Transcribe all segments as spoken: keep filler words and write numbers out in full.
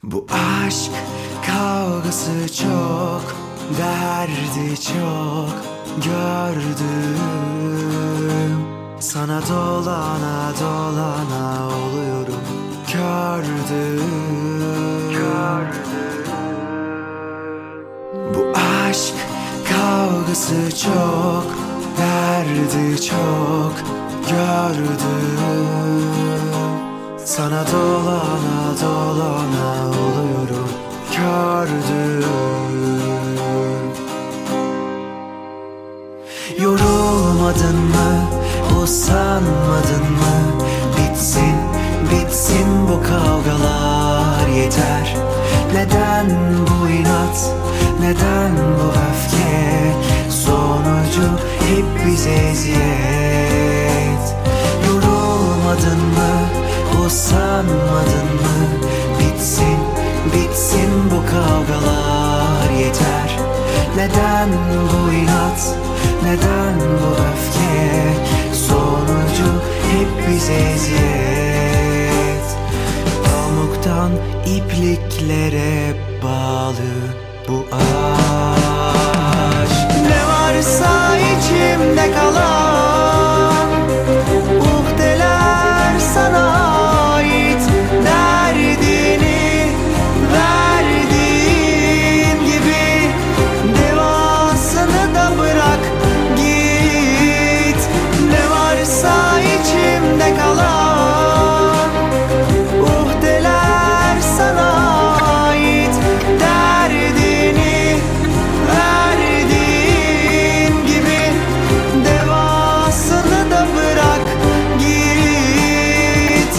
Bu aşk kavgası çok, derdi çok gördüm. Sana dolana dolana oluyorum kördüm, kördüm. Bu aşk kavgası çok, derdi çok gördüm. Sana dolana dolana oluyorum kördüm. Yorulmadın mı, usanmadın mı? Bitsin, bitsin bu kavgalar yeter. Neden bu inat, neden bu öfke? Sonucu hep bize eziyet. Yorulmadın mı, usanmadın mı? Bitsin, bitsin bu kavgalar yeter. Neden bu inat, neden bu öfke? Sonucu hep bize eziyet. Pamuktan ipliklere bağlı bu aşk. Ne varsa içimde kalan uhdeler sana ait. Derdini verdiğin gibi devasını da bırak git. Ne varsa içimde kalan uhdeler sana ait. Derdini verdiğin gibi devasını da bırak git.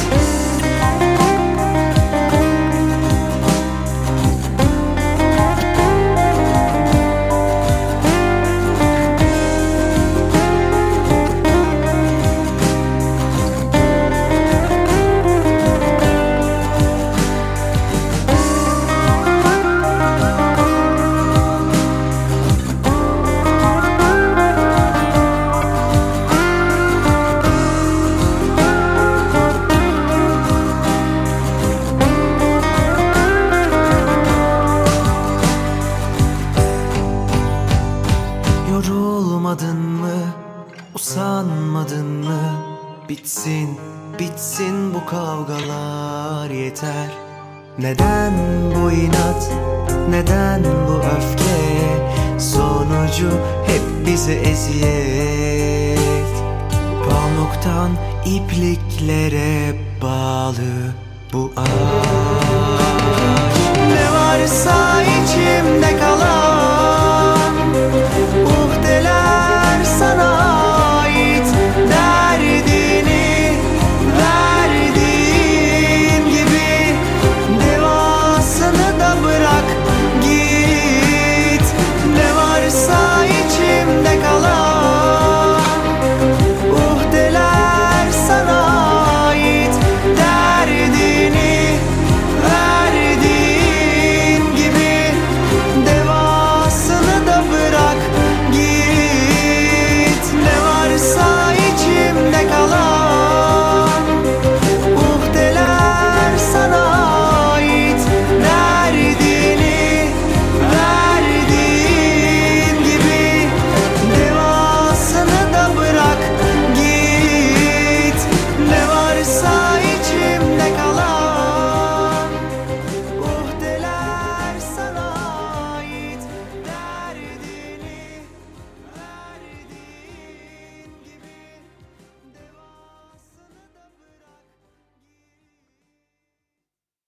Yorulmadın mı, usanmadın mı? Bitsin, bitsin bu kavgalar yeter. Neden bu inat, neden bu öfke? Sonucu hep bize eziyet. Pamuktan ipliklere bağlı bu aşk.